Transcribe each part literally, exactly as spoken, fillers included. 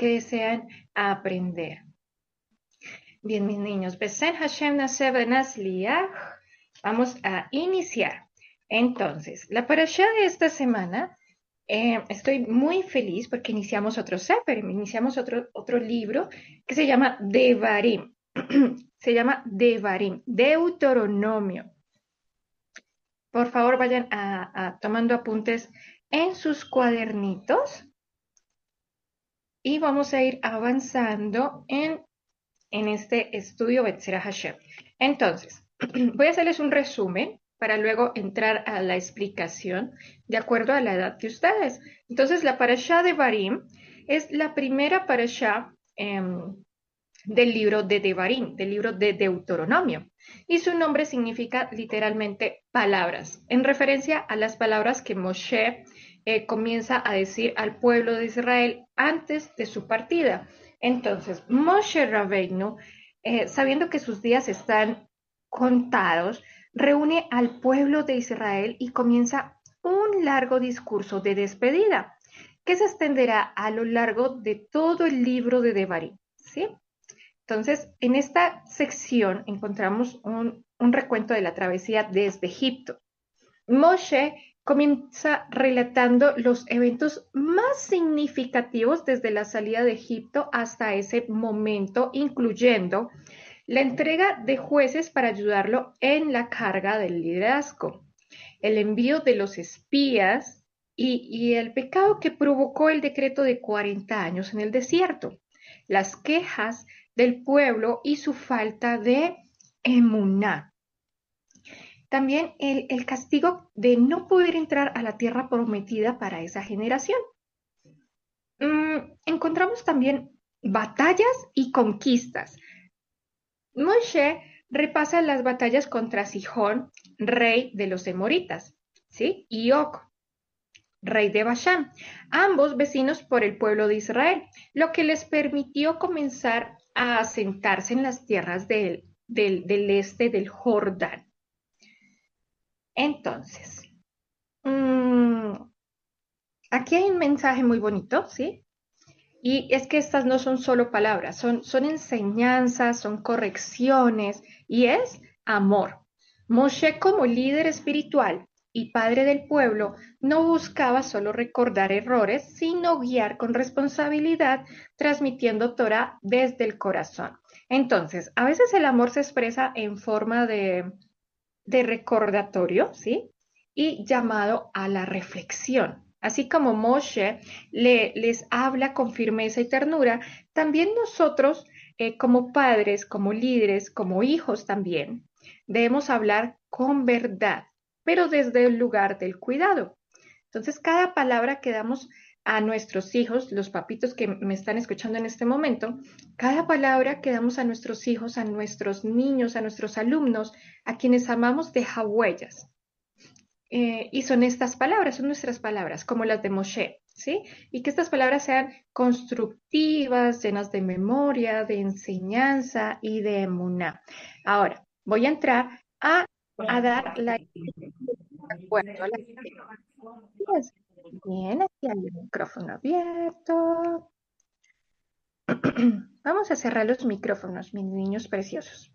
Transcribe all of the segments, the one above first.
que desean aprender. Bien, mis niños, Besen Hashem Naseh Benazliach, vamos a iniciar. Entonces, la parashá de esta semana, eh, estoy muy feliz porque iniciamos otro sefer, iniciamos otro, otro libro que se llama Devarim. Se llama Devarim, Deuteronomio. Por favor, vayan a, a tomando apuntes en sus cuadernitos y vamos a ir avanzando en, en este estudio Betzera Hashem. Entonces, voy a hacerles un resumen para luego entrar a la explicación de acuerdo a la edad de ustedes. Entonces, la parashá de Barim es la primera parashá eh, del libro de Devarim, del libro de Deuteronomio. Y su nombre significa literalmente palabras, en referencia a las palabras que Moshe eh, comienza a decir al pueblo de Israel antes de su partida. Entonces, Moshe Rabbeinu, eh, sabiendo que sus días están contados, reúne al pueblo de Israel y comienza un largo discurso de despedida que se extenderá a lo largo de todo el libro de Devarim, ¿sí? Entonces, en esta sección encontramos un, un recuento de la travesía desde Egipto. Moshe comienza relatando los eventos más significativos desde la salida de Egipto hasta ese momento, incluyendo la entrega de jueces para ayudarlo en la carga del liderazgo, el envío de los espías y, y el pecado que provocó el decreto de cuarenta años en el desierto, las quejas del pueblo y su falta de emuná. También el, el castigo de no poder entrar a la tierra prometida para esa generación. Mm, encontramos también batallas y conquistas. Moshe repasa las batallas contra Sihón, rey de los Emoritas, ¿sí? Y Og, rey de Bashan, ambos vecinos por el pueblo de Israel, lo que les permitió comenzar a asentarse en las tierras del, del, del este del Jordán. Entonces, mmm, aquí hay un mensaje muy bonito, ¿sí? Y es que estas no son solo palabras, son, son enseñanzas, son correcciones y es amor. Moshe como líder espiritual y padre del pueblo no buscaba solo recordar errores, sino guiar con responsabilidad, transmitiendo Torah desde el corazón. Entonces, a veces el amor se expresa en forma de, de recordatorio, ¿sí? Y llamado a la reflexión. Así como Moshe le, les habla con firmeza y ternura, también nosotros, eh, como padres, como líderes, como hijos también, debemos hablar con verdad, pero desde el lugar del cuidado. Entonces, cada palabra que damos a nuestros hijos, los papitos que me están escuchando en este momento, cada palabra que damos a nuestros hijos, a nuestros niños, a nuestros alumnos, a quienes amamos, deja huellas. Eh, y son estas palabras, son nuestras palabras, como las de Moshe, ¿sí? Y que estas palabras sean constructivas, llenas de memoria, de enseñanza y de emuná. Ahora, voy a entrar a, a dar la... De acuerdo a la... Bien, aquí hay el micrófono abierto. Vamos a cerrar los micrófonos, mis niños preciosos.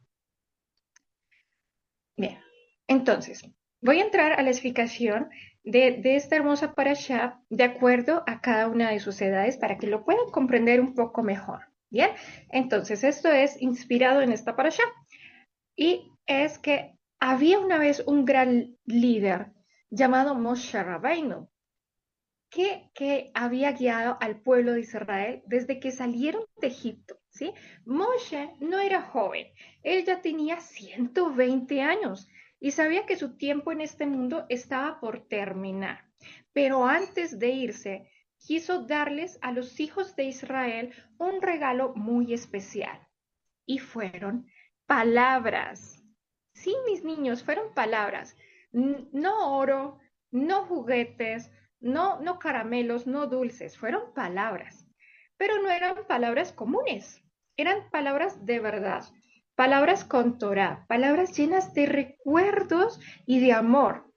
Bien, entonces, voy a entrar a la explicación de, de esta hermosa parashá de acuerdo a cada una de sus edades para que lo puedan comprender un poco mejor. Bien, entonces esto es inspirado en esta parashá y es que había una vez un gran líder llamado Moshe Rabbeinu que, que había guiado al pueblo de Israel desde que salieron de Egipto, ¿sí? Moshe no era joven, él ya tenía ciento veinte años y sabía que su tiempo en este mundo estaba por terminar. Pero antes de irse, quiso darles a los hijos de Israel un regalo muy especial. Y fueron palabras. Sí, mis niños, fueron palabras. No oro, no juguetes, no, no caramelos, no dulces, fueron palabras. Pero no eran palabras comunes, eran palabras de verdad, palabras con Torah, palabras llenas de recuerdos y de amor.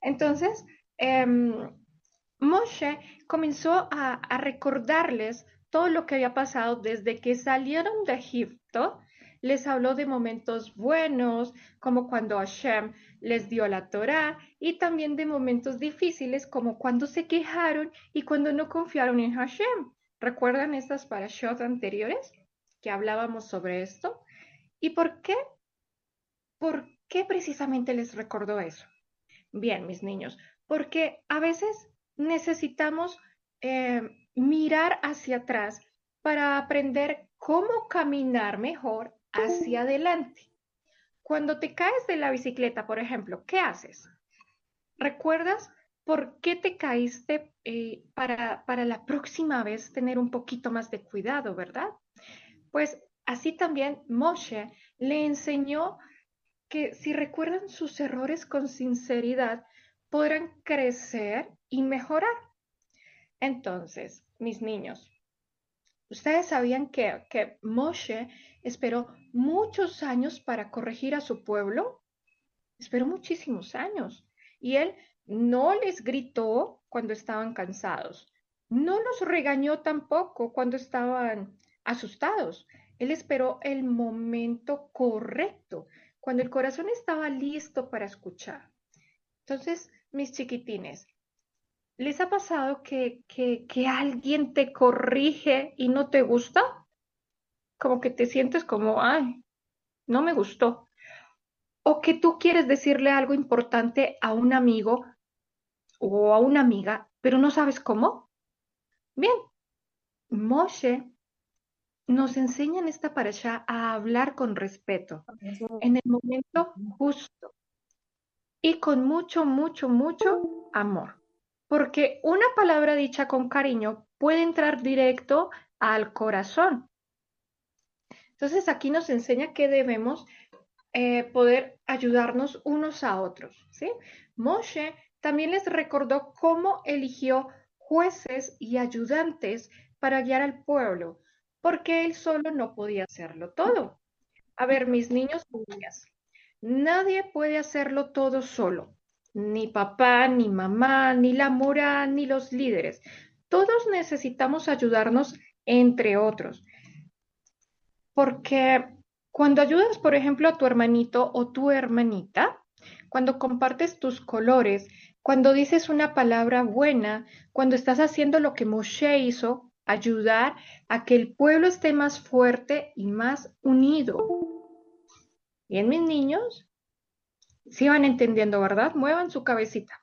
Entonces, eh, Moshe comenzó a, a recordarles todo lo que había pasado desde que salieron de Egipto. Les habló de momentos buenos, como cuando Hashem les dio la Torá, y también de momentos difíciles, como cuando se quejaron y cuando no confiaron en Hashem. ¿Recuerdan estas parashot anteriores que hablábamos sobre esto? ¿Y por qué? ¿Por qué precisamente les recordó eso? Bien, mis niños, porque a veces necesitamos eh, mirar hacia atrás para aprender cómo caminar mejor hacia adelante. Cuando te caes de la bicicleta, por ejemplo, ¿qué haces? ¿Recuerdas por qué te caíste eh, para, para la próxima vez tener un poquito más de cuidado, ¿verdad? Pues así también Moshe le enseñó que si recuerdan sus errores con sinceridad, podrán crecer y mejorar. Entonces, mis niños, ¿ustedes sabían que, que Moshe esperó muchos años para corregir a su pueblo? Esperó muchísimos años. Y él no les gritó cuando estaban cansados. No los regañó tampoco cuando estaban asustados. Él esperó el momento correcto, cuando el corazón estaba listo para escuchar. Entonces, mis chiquitines, ¿les ha pasado que, que, que alguien te corrige y no te gusta? Como que te sientes como, ay, no me gustó. O que tú quieres decirle algo importante a un amigo o a una amiga, pero no sabes cómo. Bien, Moshe nos enseña en esta parasha a hablar con respeto, en el momento justo y con mucho, mucho, mucho amor. Porque una palabra dicha con cariño puede entrar directo al corazón. Entonces aquí nos enseña que debemos eh, poder ayudarnos unos a otros, ¿sí? Moshe también les recordó cómo eligió jueces y ayudantes para guiar al pueblo, porque él solo no podía hacerlo todo. A ver, mis niños y niñas, nadie puede hacerlo todo solo, ni papá, ni mamá, ni la mora, ni los líderes. Todos necesitamos ayudarnos entre otros. Porque cuando ayudas, por ejemplo, a tu hermanito o tu hermanita, cuando compartes tus colores, cuando dices una palabra buena, cuando estás haciendo lo que Moshe hizo, ayudar a que el pueblo esté más fuerte y más unido. Bien, mis niños, sí van entendiendo, ¿verdad? Muevan su cabecita.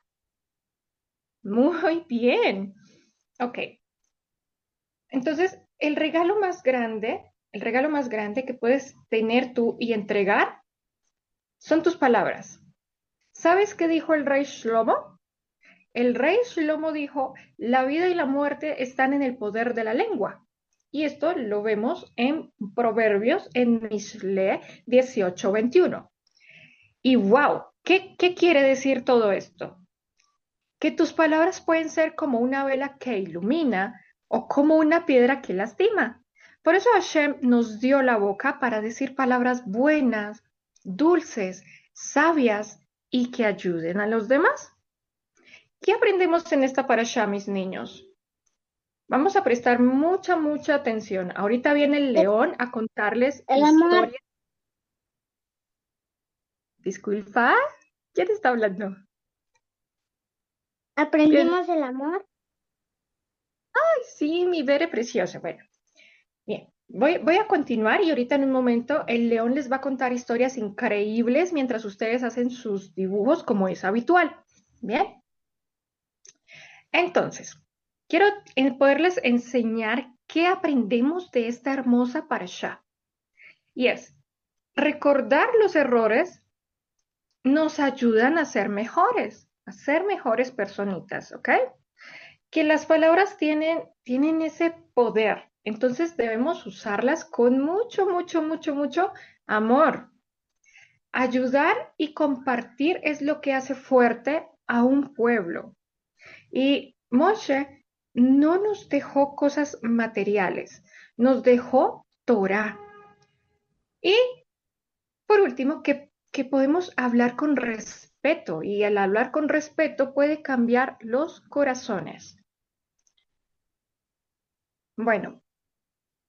Muy bien. Ok. Entonces, el regalo más grande, el regalo más grande que puedes tener tú y entregar son tus palabras. ¿Sabes qué dijo el rey Shlomo? El rey Shlomo dijo, la vida y la muerte están en el poder de la lengua. Y esto lo vemos en Proverbios, en Mishle dieciocho veintiuno. Y wow, ¿qué, ¿qué quiere decir todo esto? Que tus palabras pueden ser como una vela que ilumina o como una piedra que lastima. Por eso Hashem nos dio la boca para decir palabras buenas, dulces, sabias y que ayuden a los demás. ¿Qué aprendemos en esta parasha, mis niños? Vamos a prestar mucha, mucha atención. Ahorita viene el león a contarles El amor, historias. Disculpa, ¿quién está hablando? ¿Quién? aprendimos el amor. Ay, sí, mi bebé preciosa. Bueno, bien. Voy, voy a continuar y ahorita en un momento el león les va a contar historias increíbles mientras ustedes hacen sus dibujos como es habitual. Bien. Entonces, quiero en- poderles enseñar qué aprendemos de esta hermosa parasha. Y es, recordar los errores nos ayudan a ser mejores, a ser mejores personitas, ¿ok? Que las palabras tienen, tienen ese poder, entonces debemos usarlas con mucho, mucho, mucho, mucho amor. Ayudar y compartir es lo que hace fuerte a un pueblo. Y Moshe no nos dejó cosas materiales, nos dejó Torah. Y por último, que, que podemos hablar con respeto y al hablar con respeto puede cambiar los corazones. Bueno.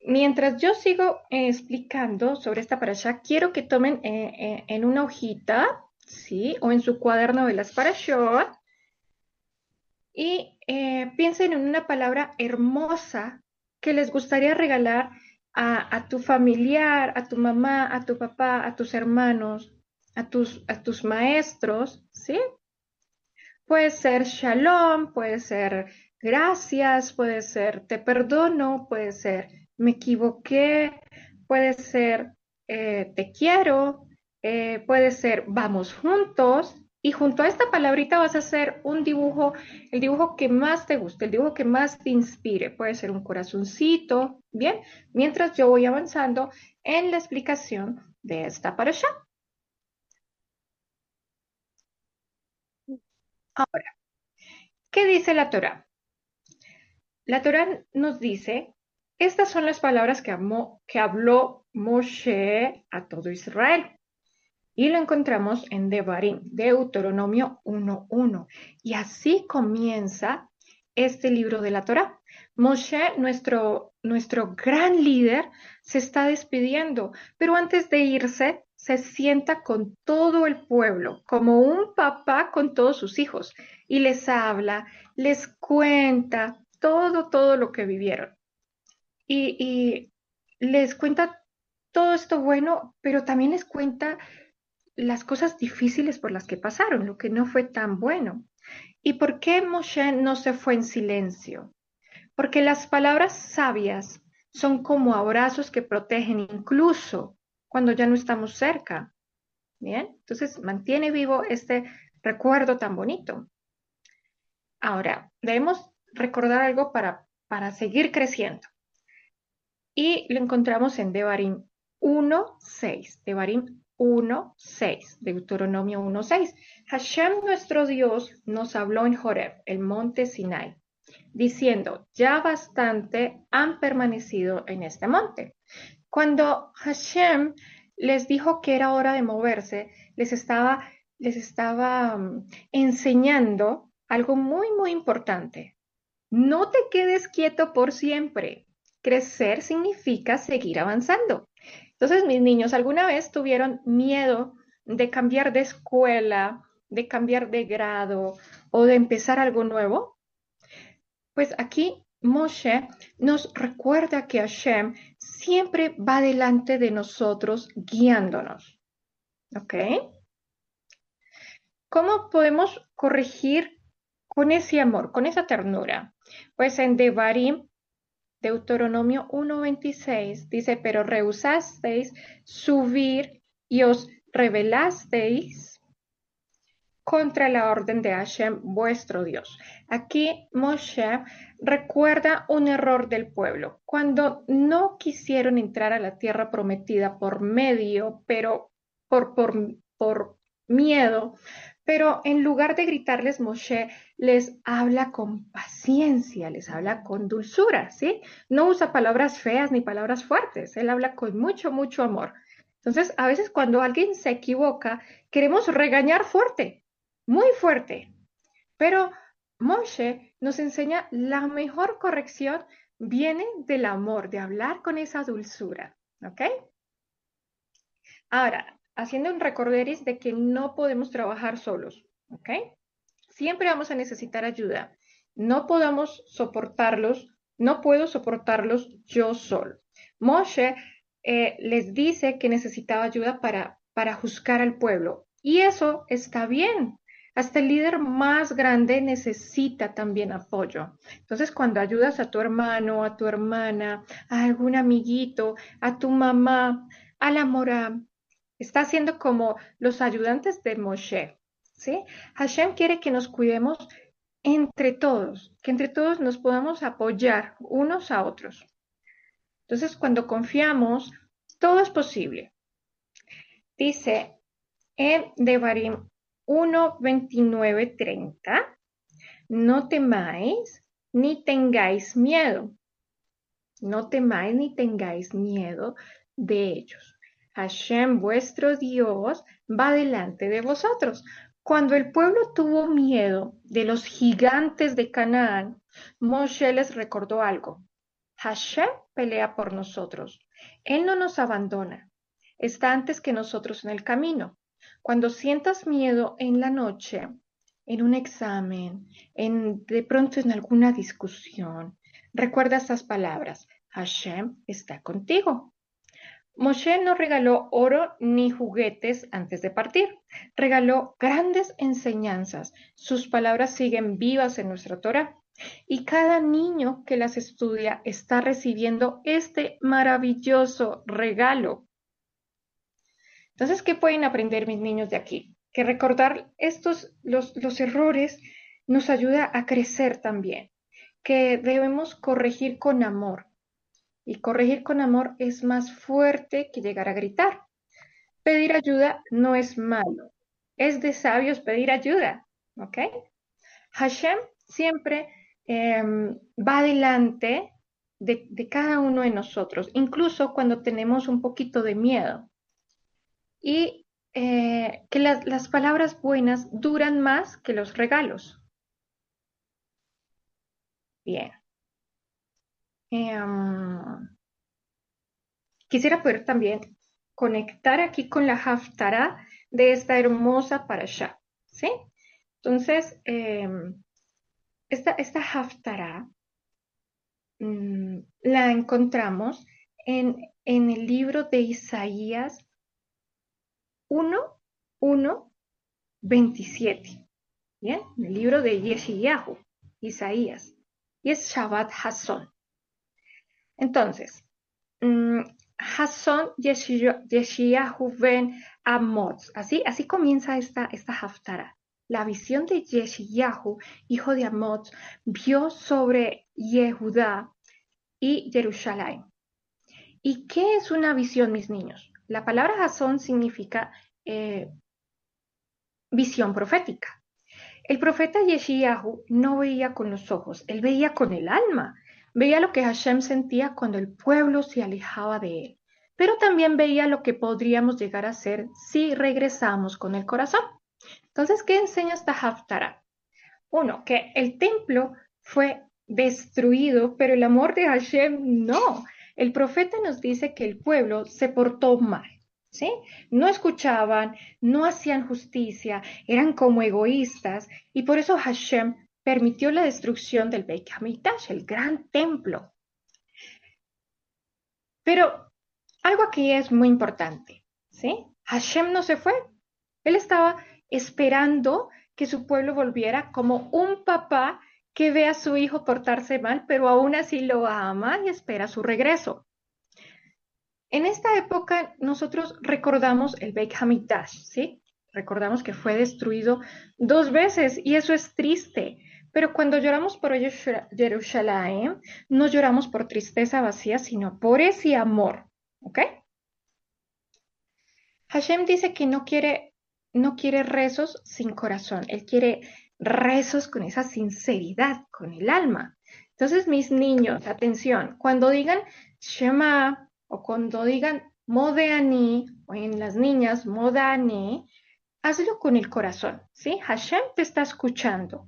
mientras yo sigo eh, explicando sobre esta parasha, quiero que tomen eh, eh, en una hojita, ¿sí? O en su cuaderno de las parashot y eh, piensen en una palabra hermosa que les gustaría regalar a, a tu familiar, a tu mamá, a tu papá, a tus hermanos, a tus, a tus maestros, ¿sí? Puede ser shalom, puede ser gracias, puede ser te perdono, puede ser me equivoqué, puede ser eh, te quiero, eh, puede ser vamos juntos. Y junto a esta palabrita vas a hacer un dibujo, el dibujo que más te guste, el dibujo que más te inspire. Puede ser un corazoncito, ¿bien? Mientras yo voy avanzando en la explicación de esta parasha. Ahora, ¿qué dice la Torah? La Torá nos dice, estas son las palabras que, amó, que habló Moshe a todo Israel. Y lo encontramos en Devarim, Deuteronomio uno uno. Y así comienza este libro de la Torá. Moshe, nuestro, nuestro gran líder, se está despidiendo, pero antes de irse, se sienta con todo el pueblo, como un papá con todos sus hijos, y les habla, les cuenta todo, todo lo que vivieron. Y, y les cuenta todo esto bueno, pero también les cuenta las cosas difíciles por las que pasaron, lo que no fue tan bueno. ¿Y por qué Moshe no se fue en silencio? Porque las palabras sabias son como abrazos que protegen incluso cuando ya no estamos cerca. Bien, entonces mantiene vivo este recuerdo tan bonito. Ahora, debemos recordar algo para, para seguir creciendo. Y lo encontramos en Devarim uno seis. Devarim uno seis. Deuteronomio uno seis. Hashem, nuestro Dios, nos habló en Horeb, el monte Sinai, diciendo, ya bastante han permanecido en este monte. Cuando Hashem les dijo que era hora de moverse, les estaba, les estaba um, enseñando algo muy, muy importante. No te quedes quieto por siempre. Crecer significa seguir avanzando. Entonces, mis niños, ¿alguna vez tuvieron miedo de cambiar de escuela, de cambiar de grado o de empezar algo nuevo? Pues aquí Moshe nos recuerda que Hashem siempre va delante de nosotros guiándonos. ¿Ok? ¿Cómo podemos corregir con ese amor, con esa ternura? Pues en Devarim, Deuteronomio uno veintiséis dice, pero rehusasteis subir y os rebelasteis contra la orden de Hashem, vuestro Dios. Aquí Moshe recuerda un error del pueblo, cuando no quisieron entrar a la tierra prometida por medio, pero por, por, por miedo, pero en lugar de gritarles, Moshe les habla con paciencia, les habla con dulzura, ¿sí? No usa palabras feas ni palabras fuertes, él habla con mucho, mucho amor. Entonces, a veces cuando alguien se equivoca, queremos regañar fuerte, muy fuerte, pero Moshe nos enseña la mejor corrección viene del amor, de hablar con esa dulzura, ¿ok? Ahora, haciendo un recorderis de que no podemos trabajar solos, ¿ok? Siempre vamos a necesitar ayuda. No podamos soportarlos, no puedo soportarlos yo solo. Moshe eh, les dice que necesitaba ayuda para, para juzgar al pueblo. Y eso está bien. Hasta el líder más grande necesita también apoyo. Entonces, cuando ayudas a tu hermano, a tu hermana, a algún amiguito, a tu mamá, a la mora, está siendo como los ayudantes de Moshe, ¿sí? Hashem quiere que nos cuidemos entre todos, que entre todos nos podamos apoyar unos a otros. Entonces, cuando confiamos, todo es posible. Dice en Devarim uno, veintinueve, treinta, no temáis ni tengáis miedo, no temáis ni tengáis miedo de ellos. Hashem, vuestro Dios, va delante de vosotros. Cuando el pueblo tuvo miedo de los gigantes de Canaán, Moshe les recordó algo. Hashem pelea por nosotros. Él no nos abandona. Está antes que nosotros en el camino. Cuando sientas miedo en la noche, en un examen, en, de pronto en alguna discusión, recuerda estas palabras. Hashem está contigo. Moshe no regaló oro ni juguetes antes de partir. Regaló grandes enseñanzas. Sus palabras siguen vivas en nuestra Torah. Y cada niño que las estudia está recibiendo este maravilloso regalo. Entonces, ¿qué pueden aprender mis niños de aquí? Que recordar estos, los, los errores nos ayuda a crecer también. Que debemos corregir con amor. Y corregir con amor es más fuerte que llegar a gritar. Pedir ayuda no es malo. Es de sabios pedir ayuda. ¿Ok? Hashem siempre eh, va adelante de, de cada uno de nosotros, incluso cuando tenemos un poquito de miedo. Y eh, que las, las palabras buenas duran más que los regalos. Bien. Eh, um, quisiera poder también conectar aquí con la Haftarah de esta hermosa parashá, ¿sí? Entonces, eh, esta, esta Haftarah mmm, la encontramos en, en el libro de Isaías uno, uno, veintisiete. ¿Bien? El libro de Yeshayahu, Isaías. Y es Shabbat Hasson. Entonces, mmm, Hasson Yeshayahu ben Amoz. Así, así comienza esta, esta Haftarah. La visión de Yeshayahu, hijo de Amoz, vio sobre Yehudá y Jerusalén. ¿Y qué es una visión, mis niños? La palabra Hasón significa eh, visión profética. El profeta Yeshayahu no veía con los ojos, él veía con el alma. Veía lo que Hashem sentía cuando el pueblo se alejaba de él. Pero también veía lo que podríamos llegar a ser si regresamos con el corazón. Entonces, ¿qué enseña esta Haftarah? Uno, que el templo fue destruido, pero el amor de Hashem no. El profeta nos dice que el pueblo se portó mal, ¿sí? No escuchaban, no hacían justicia, eran como egoístas, y por eso Hashem permitió la destrucción del Beit HaMikdash, el gran templo. Pero algo aquí es muy importante, ¿sí? Hashem no se fue, él estaba esperando que su pueblo volviera como un papá que ve a su hijo portarse mal, pero aún así lo ama y espera su regreso. En esta época nosotros recordamos el Beit HaMikdash, ¿sí? Recordamos que fue destruido dos veces y eso es triste. Pero cuando lloramos por Jerusalén, no lloramos por tristeza vacía, sino por ese amor, ¿ok? Hashem dice que no quiere, no quiere rezos sin corazón, él quiere rezos con esa sinceridad, con el alma. Entonces, mis niños, atención, cuando digan Shema o cuando digan Modeani, o en las niñas Modani, hazlo con el corazón, ¿sí? Hashem te está escuchando.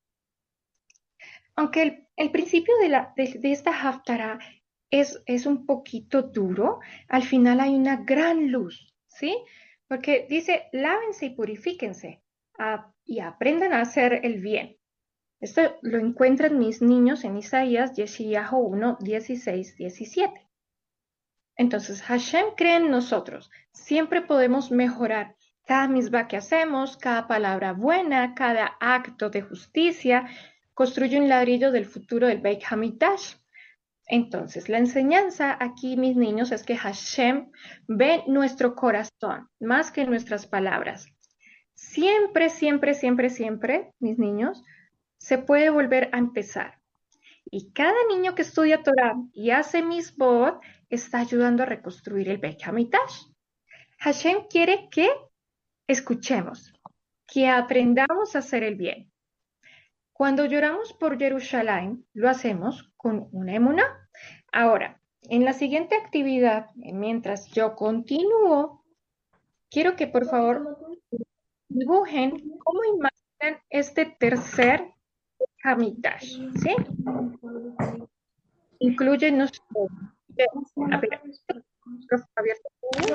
Aunque el, el principio de, la, de, de esta Haftarah es, es un poquito duro, al final hay una gran luz, ¿sí? Porque dice, lávense y purifíquense a, y aprendan a hacer el bien. Esto lo encuentran mis niños en Isaías Yeshayahu uno, dieciséis, diecisiete. Entonces, Hashem cree en nosotros. Siempre podemos mejorar cada misma que hacemos, cada palabra buena, cada acto de justicia, construye un ladrillo del futuro del Beit HaMikdash. Entonces, la enseñanza aquí, mis niños, es que Hashem ve nuestro corazón más que nuestras palabras. Siempre, siempre, siempre, siempre, mis niños, se puede volver a empezar. Y cada niño que estudia Torah y hace misbot está ayudando a reconstruir el Beit HaMikdash. Hashem quiere que escuchemos, que aprendamos a hacer el bien. Cuando lloramos por Jerusalén, lo hacemos con una emuná. Ahora, en la siguiente actividad, mientras yo continúo, quiero que por favor dibujen cómo imaginan este tercer Hamikdash, ¿sí? incluye no solo- a ver, micrófono abierto.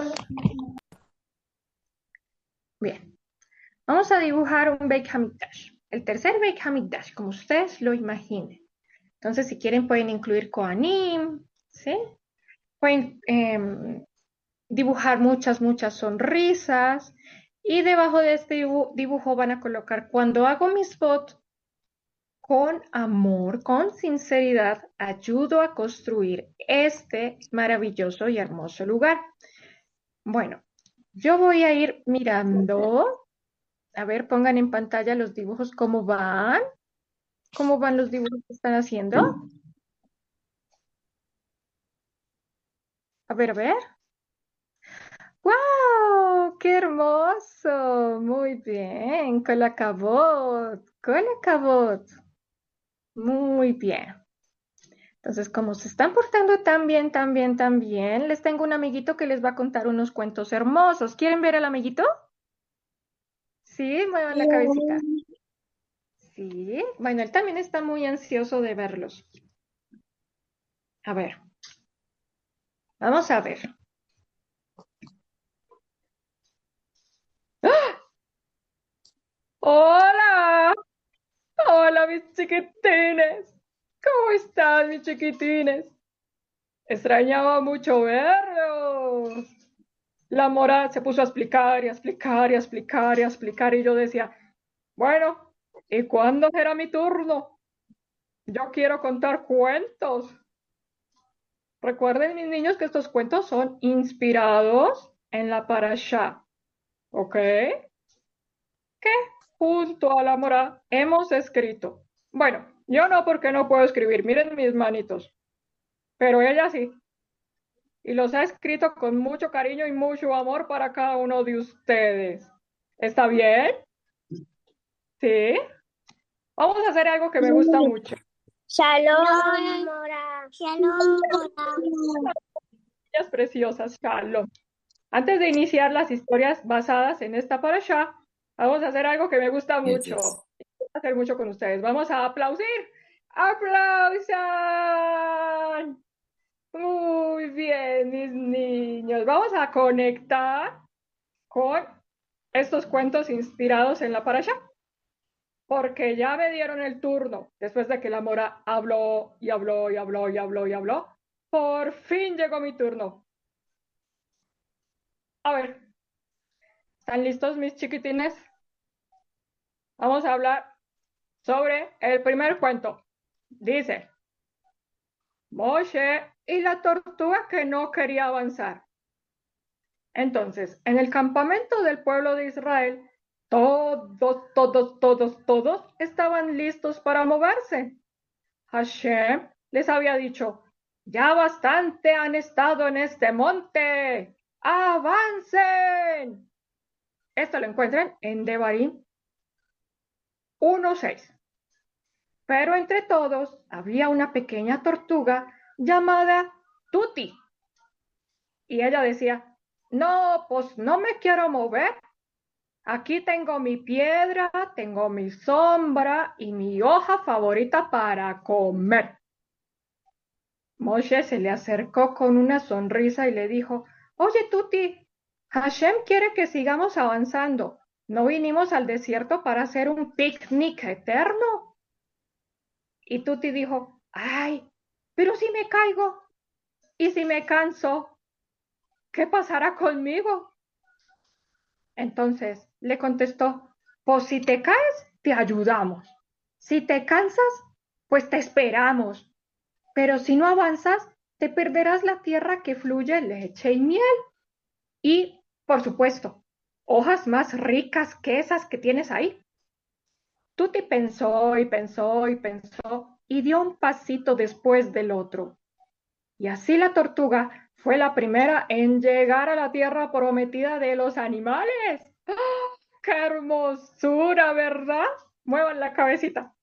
Bien, vamos a dibujar un Beit Hamikdash. El tercer Beit Hamikdash, como ustedes lo imaginen. Entonces, si quieren, pueden incluir Kohanim, ¿sí? Pueden eh, dibujar muchas, muchas sonrisas. Y debajo de este dibujo, dibujo van a colocar, cuando hago mis spot, con amor, con sinceridad, ayudo a construir este maravilloso y hermoso lugar. Bueno, yo voy a ir mirando. A ver, pongan en pantalla los dibujos, ¿cómo van? ¿Cómo van los dibujos que están haciendo? A ver, a ver. ¡Wow! ¡Qué hermoso! Muy bien. Colacabot. Colacabot. Muy bien. Entonces, como se están portando tan bien, tan bien, tan bien, les tengo un amiguito que les va a contar unos cuentos hermosos. ¿Quieren ver al amiguito? Sí, muevan la cabecita. Sí. Bueno, él también está muy ansioso de verlos. A ver, vamos a ver. Hola, hola mis chiquitines. ¿Cómo están mis chiquitines? Extrañaba mucho verlos. La mora se puso a explicar y a explicar y a explicar y a explicar y yo decía, bueno, ¿y cuándo será mi turno? Yo quiero contar cuentos. Recuerden, mis niños, que estos cuentos son inspirados en la parashá, ¿ok? Que junto a la mora hemos escrito. Bueno, yo no, porque no puedo escribir, miren mis manitos, pero ella sí. Y los ha escrito con mucho cariño y mucho amor para cada uno de ustedes. ¿Está bien? Sí. Vamos a hacer algo que me gusta mucho. Shalom, Mora. Shalom, Mora. Niñas preciosas, Shalom. Antes de iniciar las historias basadas en esta parasha, vamos a hacer algo que me gusta mucho. Voy a hacer mucho con ustedes. Vamos a aplaudir. ¡Aplausan! Muy bien, mis niños. Vamos a conectar con estos cuentos inspirados en la parasha, porque ya me dieron el turno. Después de que la mora habló y habló y habló y habló y habló, por fin llegó mi turno. A ver, ¿están listos mis chiquitines? Vamos a hablar sobre el primer cuento. Dice, Moshe y la tortuga que no quería avanzar. Entonces, en el campamento del pueblo de Israel, todos, todos, todos, todos estaban listos para moverse. Hashem les había dicho, ya bastante han estado en este monte, avancen. Esto lo encuentran en Devarim uno seis. Pero entre todos había una pequeña tortuga llamada Tuti. Y ella decía, no, pues no me quiero mover. Aquí tengo mi piedra, tengo mi sombra y mi hoja favorita para comer. Moshe se le acercó con una sonrisa y le dijo, oye Tuti, Hashem quiere que sigamos avanzando. No vinimos al desierto para hacer un picnic eterno. Y Tuti dijo, ay, pero si me caigo y si me canso, ¿qué pasará conmigo? Entonces le contestó, pues si te caes, te ayudamos. Si te cansas, pues te esperamos. Pero si no avanzas, te perderás la tierra que fluye leche y miel. Y, por supuesto, hojas más ricas que esas que tienes ahí. Tuti pensó y pensó y pensó y dio un pasito después del otro. Y así la tortuga fue la primera en llegar a la tierra prometida de los animales. ¡Ah! ¡Qué hermosura, ¿verdad? Muevan la cabecita.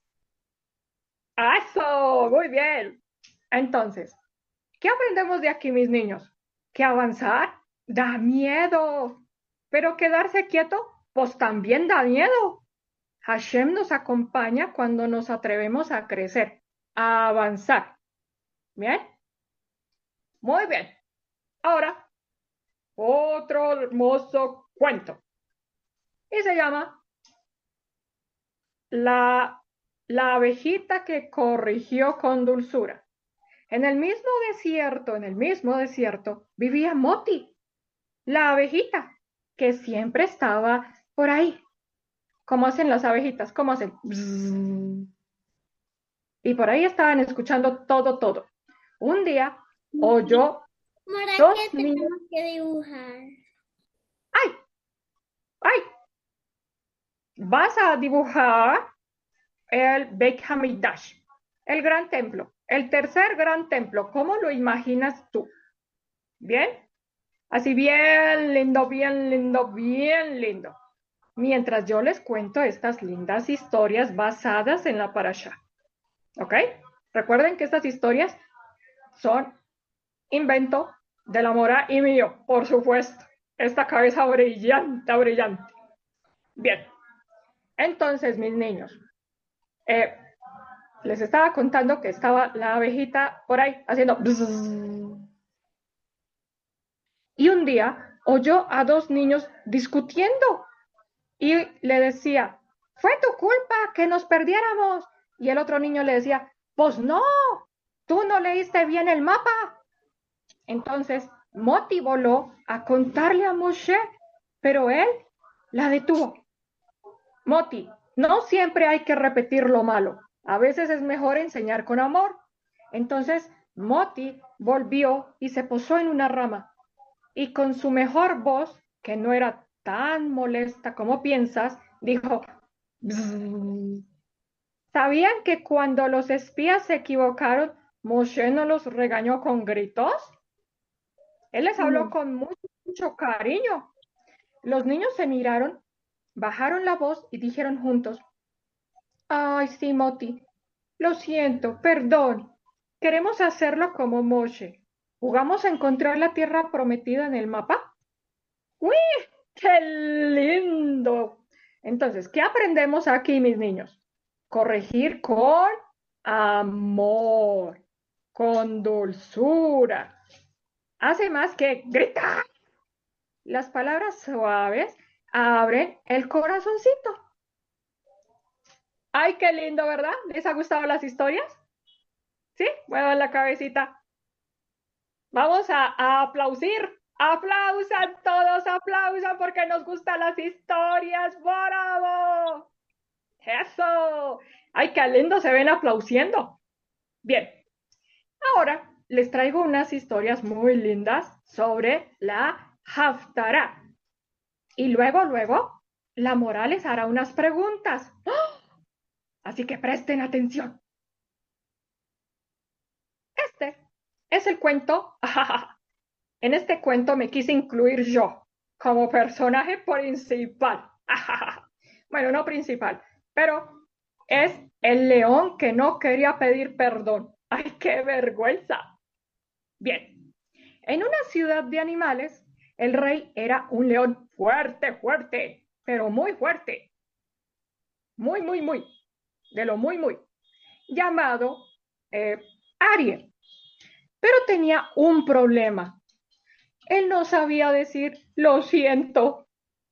¡Eso! Muy bien. Entonces, ¿qué aprendemos de aquí, mis niños? Que avanzar da miedo, pero quedarse quieto, pues también da miedo. Hashem nos acompaña cuando nos atrevemos a crecer, a avanzar. ¿Bien? Muy bien. Ahora, otro hermoso cuento. Y se llama La, la abejita que corrigió con dulzura. En el mismo desierto, en el mismo desierto, vivía Moti, la abejita, que siempre estaba por ahí. ¿Cómo hacen las abejitas? ¿Cómo hacen? Bzzz. Y por ahí estaban escuchando todo, todo. Un día oyó Mora, dos ¿qué niños. tenemos que dibujar? ¡Ay! ¡Ay! Vas a dibujar el Beit Hamikdash, el gran templo, el tercer gran templo. ¿Cómo lo imaginas tú? ¿Bien? Así bien lindo, bien lindo, bien lindo. Mientras yo les cuento estas lindas historias basadas en la parasha. ¿Ok? Recuerden que estas historias son invento de la Mora y mío, por supuesto. Esta cabeza brillante, brillante. Bien, entonces, mis niños, eh, les estaba contando que estaba la abejita por ahí haciendo bzzz. Y un día oyó a dos niños discutiendo y le decía, fue tu culpa que nos perdiéramos. Y el otro niño le decía, pues no, tú no leíste bien el mapa. Entonces Moti voló a contarle a Moshe, pero él la detuvo. Moti, no siempre hay que repetir lo malo. A veces es mejor enseñar con amor. Entonces Moti volvió y se posó en una rama y con su mejor voz, que no era tan molesta como piensas, dijo, "Bzzz". ¿Sabían que cuando los espías se equivocaron, Moshe no los regañó con gritos? Él les habló No. con mucho, mucho cariño. Los niños se miraron, bajaron la voz y dijeron juntos, ay, sí, Moti, lo siento, perdón. Queremos hacerlo como Moshe. ¿Jugamos a encontrar la tierra prometida en el mapa? ¡Uy! ¡Qué lindo! Entonces, ¿qué aprendemos aquí, mis niños? Corregir con amor, con dulzura. Hace más que gritar. Las palabras suaves abren el corazoncito. ¡Ay, qué lindo!, ¿verdad? ¿Les ha gustado las historias? ¿Sí? Muevan la cabecita. Vamos a, a aplaudir. Aplausan todos, aplausan porque nos gustan las historias. ¡Bravo! Eso. Ay, qué lindo se ven aplaudiendo. Bien, ahora les traigo unas historias muy lindas sobre la Haftarah. Y luego, luego, la Mora les hará unas preguntas. ¡Oh! Así que presten atención. Este es el cuento. En este cuento me quise incluir yo como personaje principal. Bueno, no principal, pero es el león que no quería pedir perdón. ¡Ay, qué vergüenza! Bien, en una ciudad de animales, el rey era un león fuerte, fuerte, pero muy fuerte. Muy, muy, muy. De lo muy, muy. Llamado eh, Ariel. Pero tenía un problema. Él no sabía decir lo siento.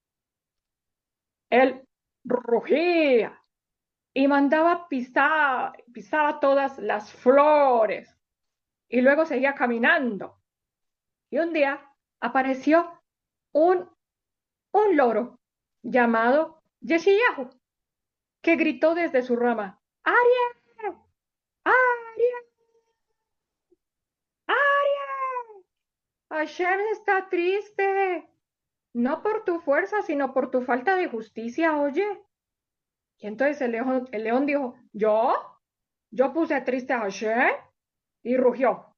Él rugía y mandaba pisar, pisaba todas las flores y luego seguía caminando. Y un día apareció un, un loro llamado Yeshiyahu, que gritó desde su rama, ¡Ariel! ¡Ariel! ¡Ariel! Hashem está triste, no por tu fuerza, sino por tu falta de justicia, oye. Y entonces el león, el león dijo, ¿yo? Yo puse triste a Hashem y rugió.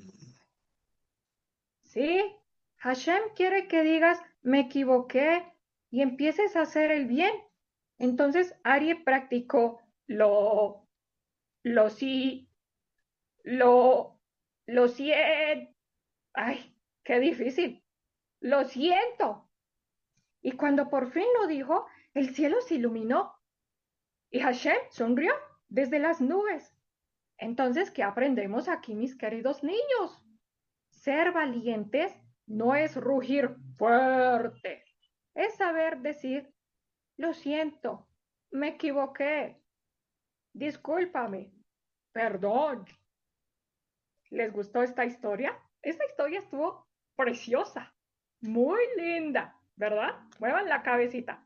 Sí, Hashem quiere que digas, me equivoqué y empieces a hacer el bien. Entonces Ari practicó lo, lo sí, lo, lo siento. Ay, qué difícil. Lo siento. Y cuando por fin lo dijo, el cielo se iluminó y Hashem sonrió desde las nubes. Entonces, ¿qué aprendemos aquí, mis queridos niños? Ser valientes no es rugir fuerte, es saber decir, lo siento, me equivoqué, discúlpame, perdón. ¿Les gustó esta historia? Esta historia estuvo preciosa, muy linda, ¿verdad? Muevan la cabecita.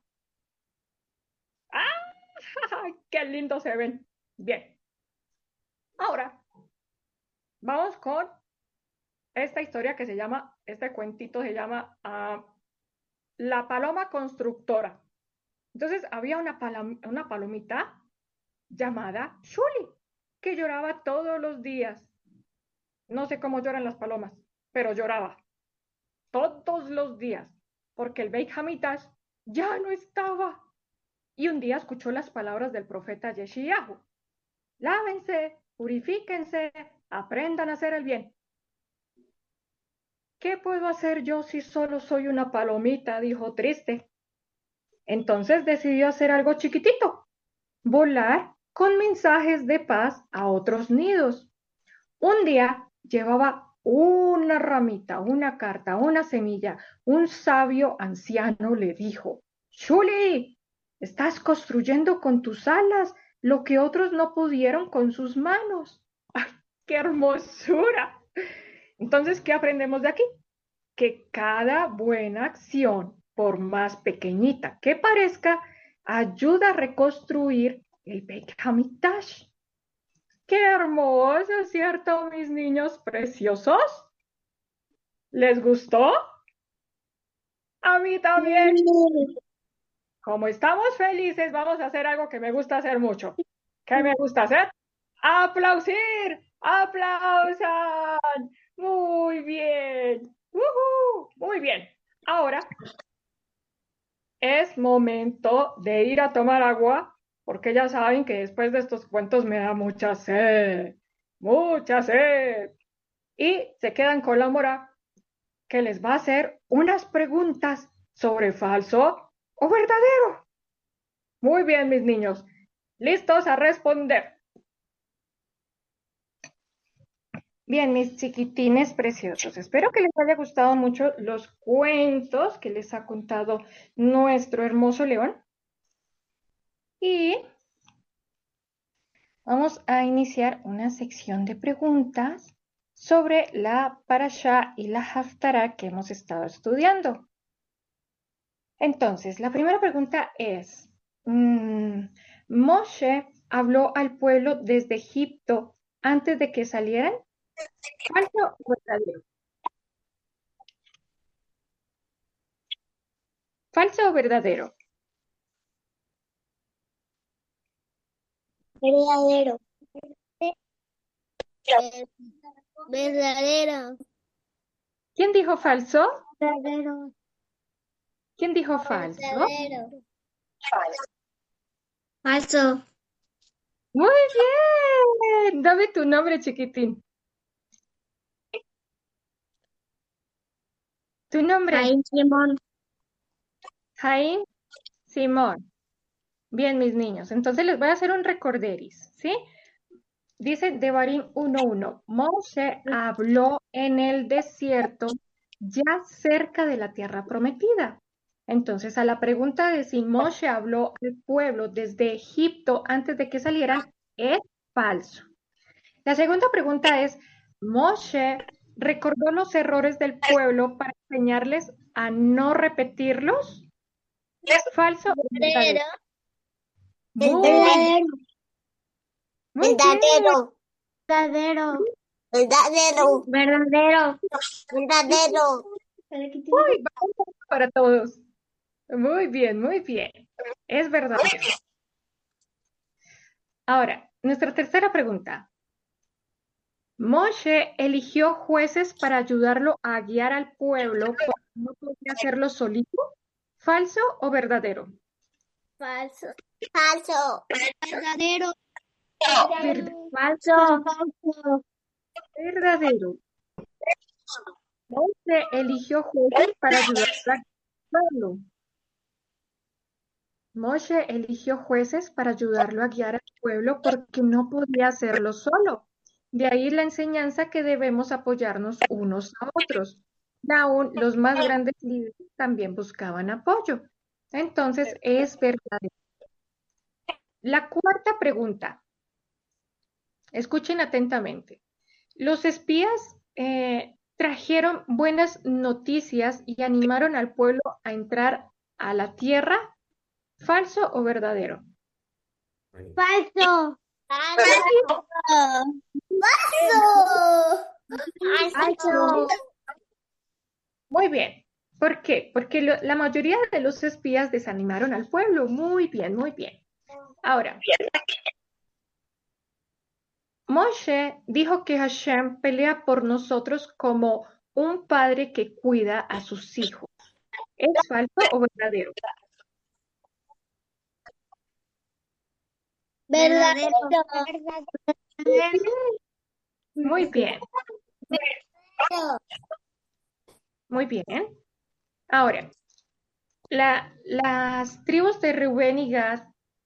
¡Ah! ¡Qué lindo se ven! Bien, ahora vamos con esta historia que se llama, este cuentito se llama uh, La paloma constructora. Entonces había una, palom una palomita llamada Shuli, que lloraba todos los días. No sé cómo lloran las palomas, pero lloraba todos los días, porque el Beit Hamikdash ya no estaba. Y un día escuchó las palabras del profeta Yeshayahu. Lávense, purifíquense, aprendan a hacer el bien. ¿Qué puedo hacer yo si solo soy una palomita? Dijo triste. Entonces decidió hacer algo chiquitito, volar con mensajes de paz a otros nidos. Un día llevaba una ramita, una carta, una semilla. Un sabio anciano le dijo, Shuli, estás construyendo con tus alas lo que otros no pudieron con sus manos. ¡Ay, qué hermosura! Entonces, ¿qué aprendemos de aquí? Que cada buena acción, por más pequeñita que parezca, ayuda a reconstruir el Beit Hamikdash. ¡Qué hermoso, cierto, mis niños preciosos! ¿Les gustó? A mí también. Como estamos felices, vamos a hacer algo que me gusta hacer mucho. ¿Qué me gusta hacer? ¡Aplaudir! ¡Aplausan! Muy bien. ¡Uhú! Muy bien. Ahora es momento de ir a tomar agua, porque ya saben que después de estos cuentos me da mucha sed. Mucha sed. Y se quedan con la Mora, que les va a hacer unas preguntas sobre falso o verdadero. Muy bien, mis niños. ¿Listos a responder? Bien, mis chiquitines preciosos. Espero que les haya gustado mucho los cuentos que les ha contado nuestro hermoso león. Y vamos a iniciar una sección de preguntas sobre la Parashá y la Haftará que hemos estado estudiando. Entonces, la primera pregunta es, mmm, ¿Moshe habló al pueblo desde Egipto antes de que salieran? ¿Falso o verdadero? ¿Falso o verdadero? Verdadero. Verdadero. ¿Quién dijo falso? Verdadero. ¿Quién dijo falso? Verdadero. Falso. Muy bien. Dame tu nombre, chiquitín. Tu nombre. Jaime Simón. Jaime Simón. Bien, mis niños. Entonces les voy a hacer un recorderis, ¿sí? Dice Devarim uno uno. Moshe habló en el desierto ya cerca de la tierra prometida. Entonces, a la pregunta de si Moshe habló al pueblo desde Egipto antes de que salieran, es falso. La segunda pregunta es, ¿Moshe recordó los errores del pueblo para enseñarles a no repetirlos? ¿Es falso o verdadero? Muy, Verdadero. muy bien. Verdadero. Verdadero. Verdadero. Verdadero. Verdadero. Uy, vamos para todos. Muy bien, muy bien. Es verdadero. Ahora, nuestra tercera pregunta. Moshe eligió jueces para ayudarlo a guiar al pueblo porque no podía hacerlo solito. ¿Falso o verdadero? Falso. Falso. Verdadero. Verd- Falso. Falso. verdadero. Moshe eligió jueces para ayudarlo a guiar al pueblo. Moshe eligió jueces para ayudarlo a guiar al pueblo porque no podía hacerlo solo. De ahí la enseñanza que debemos apoyarnos unos a otros. Y aún los más grandes líderes también buscaban apoyo. Entonces, es verdadero. La cuarta pregunta. Escuchen atentamente. Los espías eh, trajeron buenas noticias y animaron al pueblo a entrar a la tierra. ¿Falso o verdadero? Falso. Falso. Falso. Muy bien. ¿Por qué? Porque lo- la mayoría de los espías desanimaron al pueblo. Muy bien, muy bien. Ahora, Moshe dijo que Hashem pelea por nosotros como un padre que cuida a sus hijos. ¿Es falso o verdadero? Verdadero. Muy bien, muy bien. Ahora, la- las tribus de Rubén y Gad,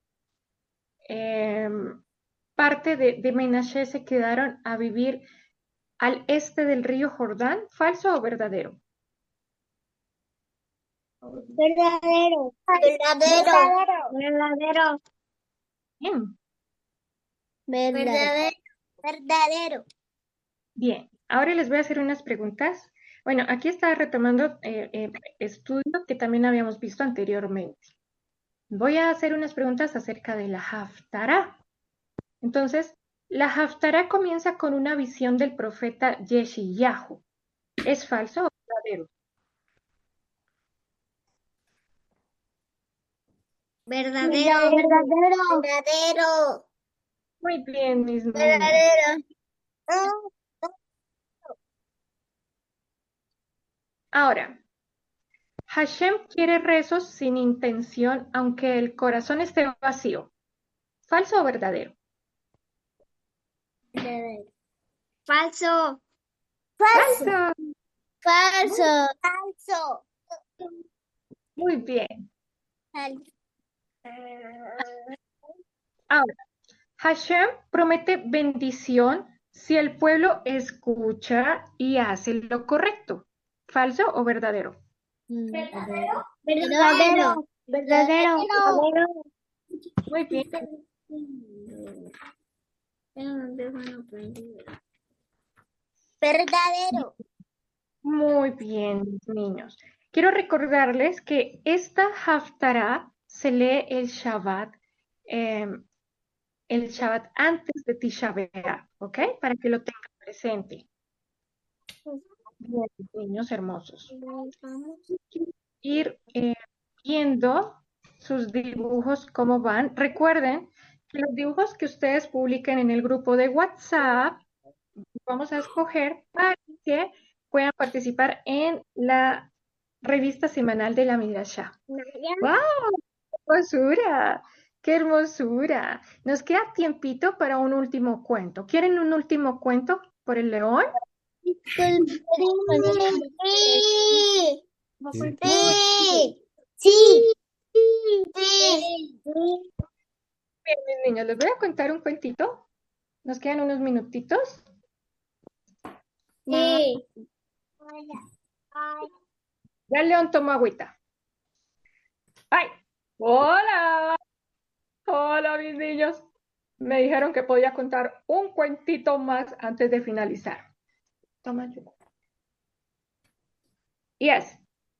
em, parte de, de Menashe, se quedaron a vivir al este del río Jordán. ¿Falso o verdadero? Verdadero. Verdadero. Verdadero. Bien, Verdadero. Verdadero. bien. Ahora les voy a hacer unas preguntas. Bueno, aquí está retomando eh, eh, estudios que también habíamos visto anteriormente. Voy a hacer unas preguntas acerca de la Haftará. Entonces, la Haftará comienza con una visión del profeta Yeshayahu. ¿Es falso o verdadero? Verdadero. Verdadero. Verdadero. Muy bien, mis niños. Verdadero. Ahora, Hashem quiere rezos sin intención, aunque el corazón esté vacío. ¿Falso o verdadero? Falso. Falso. Falso. Falso. Muy bien. Falso. Ahora, Hashem promete bendición si el pueblo escucha y hace lo correcto. ¿Falso o verdadero? Verdadero. Verdadero. Verdadero. Muy bien. Verdadero. Muy bien, mis niños. Quiero recordarles que esta Haftarah se lee el Shabbat, eh, el Shabbat antes de Tisha B'Av, ¿ok? Para que lo tengan presente. Bien, niños hermosos. Ir eh, viendo sus dibujos, cómo van. Recuerden que los dibujos que ustedes publiquen en el grupo de WhatsApp, vamos a escoger para que puedan participar en la revista semanal de la Midrashá. ¡Wow! ¡Qué hermosura! ¡Qué hermosura! Nos queda tiempito para un último cuento. ¿Quieren un último cuento por el león? Sí. Sí. Sí. Bien, mis niños, les voy a contar un cuentito. Nos quedan unos minutitos. Sí. Ya el león tomó agüita. ¡Ay! ¡Hola! Hola, mis niños. Me dijeron que podía contar un cuentito más antes de finalizar. Toma yo. Yes.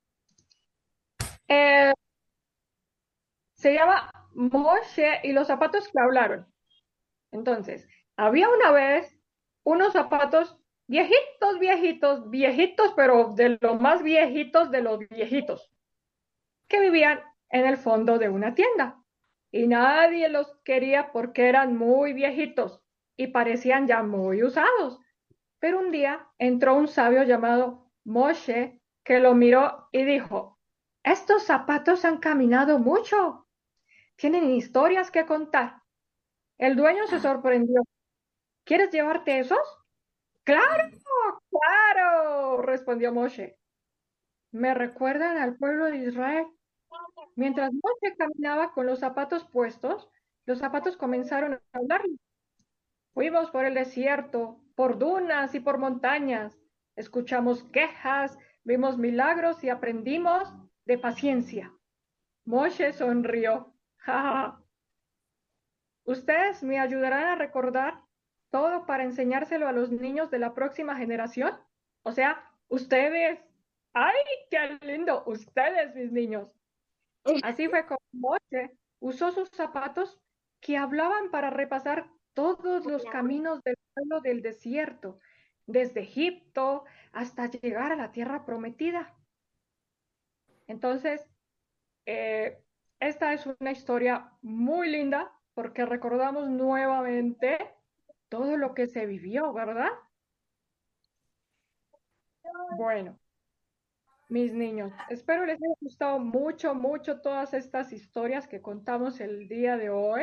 Eh, se llama Moshe y los zapatos que hablaron. Entonces, había una vez unos zapatos viejitos, viejitos, viejitos, pero de los más viejitos de los viejitos, que vivían en el fondo de una tienda. Y nadie los quería porque eran muy viejitos y parecían ya muy usados. Pero un día entró un sabio llamado Moshe que lo miró y dijo, estos zapatos han caminado mucho, tienen historias que contar. El dueño se sorprendió. ¿Quieres llevarte esos? Claro, claro, respondió Moshe. Me recuerdan al pueblo de Israel. Mientras Moshe caminaba con los zapatos puestos, los zapatos comenzaron a hablar. Fuimos por el desierto por dunas y por montañas. Escuchamos quejas, vimos milagros y aprendimos de paciencia. Moshe sonrió. Ja, ja, ja. ¿Ustedes me ayudarán a recordar todo para enseñárselo a los niños de la próxima generación? O sea, ustedes. ¡Ay, qué lindo! Ustedes, mis niños. Así fue como Moshe usó sus zapatos que hablaban para repasar todos los caminos del pueblo del desierto, desde Egipto hasta llegar a la tierra prometida. Entonces, eh, esta es una historia muy linda porque recordamos nuevamente todo lo que se vivió, ¿verdad? Bueno, mis niños, espero les haya gustado mucho, mucho todas estas historias que contamos el día de hoy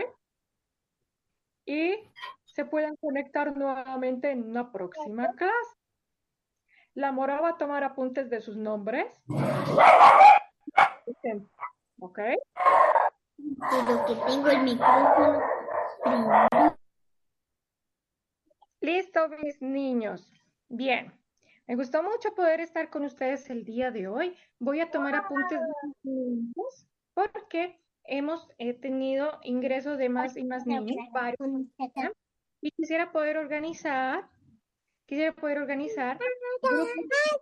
y se puedan conectar nuevamente en una próxima clase. La Mora va a tomar apuntes de sus nombres. ¿Ok? Pero que tengo el micrófono. Listo, mis niños. Bien. Me gustó mucho poder estar con ustedes el día de hoy. Voy a tomar apuntes de sus niños porque hemos eh, tenido ingresos de más y más niños, varios, ¿ya? Y quisiera poder organizar, quisiera poder organizar grupos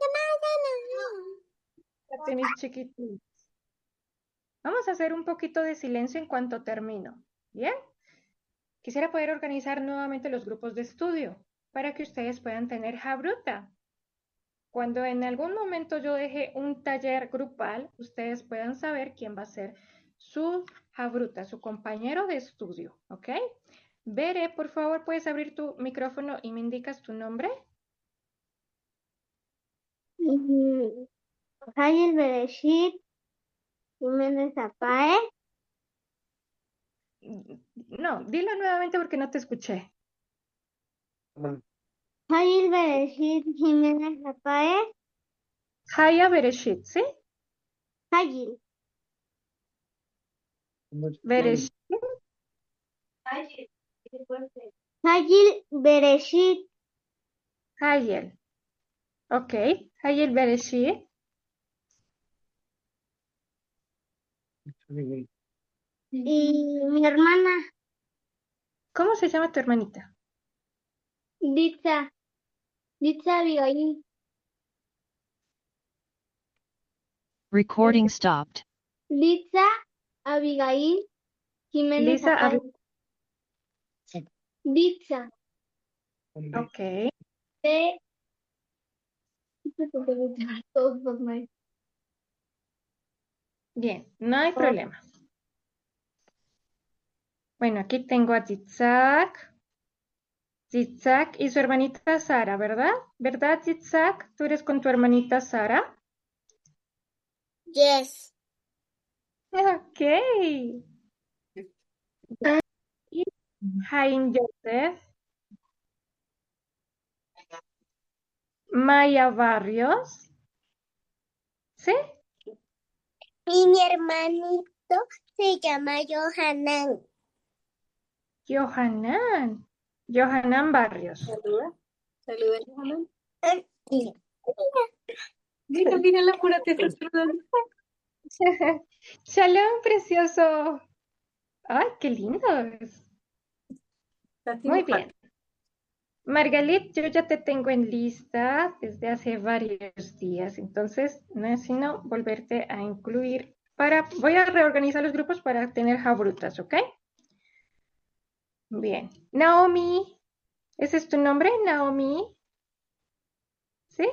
de mis chiquititos. Vamos a hacer un poquito de silencio en cuanto termino. ¿Bien? Quisiera poder organizar nuevamente los grupos de estudio para que ustedes puedan tener Jabruta. Cuando en algún momento yo deje un taller grupal, ustedes puedan saber quién va a ser su Jabruta, su compañero de estudio, ¿ok? Bere, por favor, ¿puedes abrir tu micrófono y me indicas tu nombre? Hayel Bereshit Jiménez Zapae. No, dilo nuevamente porque no te escuché. Hayel Bereshit Jiménez Zapae. Haya Bereshit, ¿sí? Hayel. Bereshit. Hayel Bereshit. Hayel. Ok. Hayel Bereshit. Y mi hermana, ¿Cómo se llama tu hermanita? Ditza. Ditza Abigail. Recording stopped. Ditza Abigail Jiménez Lisa Zapae. Abi- Ditza. Ok. De... Bien, no hay problema. Bueno, aquí tengo a Yitzhak. Yitzhak y su hermanita Sara, ¿verdad? ¿Verdad, Yitzhak? ¿Tú eres con tu hermanita Sara? Yes. Ok. Y Jaime Joseph. Maya Barrios. ¿Sí? Y mi hermanito se llama Johanan. Johanan. Johanan Barrios. Saluda. Saluda, Johanna. Sí. Mira, mira la pura te está saludando. Shalom, precioso. Ay, qué lindo es. Estás Muy dibujando. bien. Margalit, yo ya te tengo en lista desde hace varios días, entonces no es sino volverte a incluir para, voy a reorganizar los grupos para tener jabrutas, ¿ok? Bien. Naomi, ¿ese es tu nombre, Naomi? ¿Sí?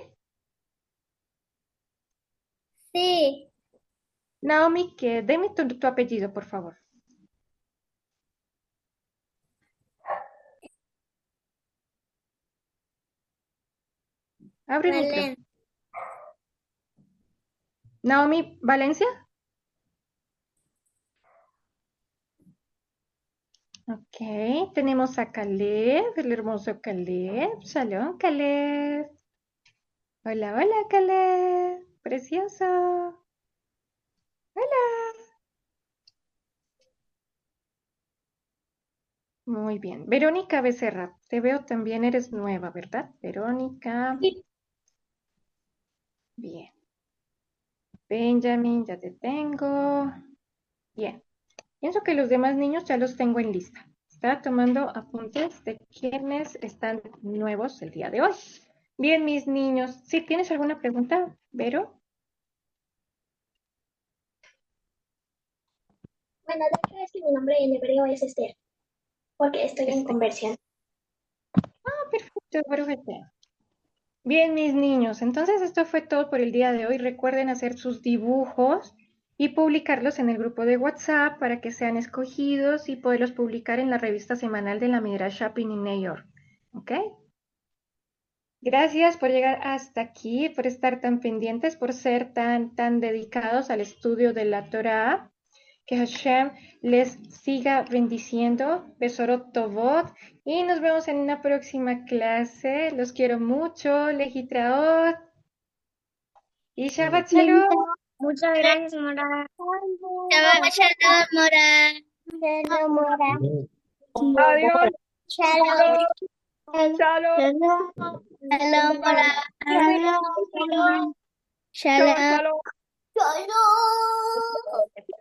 Sí. Naomi, que deme tu, tu apellido, por favor. Abre el micrófono. Valen. Naomi Valencia. Ok, tenemos a Caleb, el hermoso Caleb. Shalom, Caleb. Hola, hola, Caleb. Precioso. Hola. Muy bien. Verónica Becerra, te veo también, eres nueva, ¿verdad? Verónica, Sí. bien. Benjamin, ya te tengo. Bien. Pienso que los demás niños ya los tengo en lista. Estaba tomando apuntes de quienes están nuevos el día de hoy. Bien, mis niños. ¿Sí tienes alguna pregunta, Vero? Bueno, de hecho es que mi nombre en hebreo es Esther, porque estoy en Este. conversión. Ah, perfecto, perfecto. Bien, mis niños, entonces esto fue todo por el día de hoy. Recuerden hacer sus dibujos y publicarlos en el grupo de WhatsApp para que sean escogidos y poderlos publicar en la revista semanal de la Midrash Shopping en New York. ¿Ok? Gracias por llegar hasta aquí, por estar tan pendientes, por ser tan, tan dedicados al estudio de la Torah. Que Hashem les siga bendiciendo. Besorot Tovot. Y nos vemos en una próxima clase. Los quiero mucho. Lejitraot. Y Shabbat Shalom. Muchas gracias, Mora. Shabbat shalom, Mora. Shalom, Mora. Adiós. Shalom. Shalom. Shalom, Mora. Shalom. Shalom. Shalom. Shalom.